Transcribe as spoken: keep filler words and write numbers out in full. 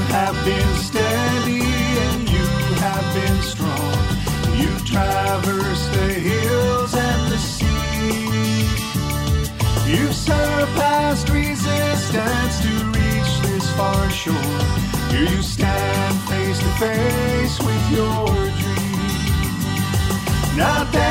have been steady and you have been strong. You've traversed the hills and the sea. You've surpassed resistance to reach this far shore. Here you stand face to face with your dream. Now that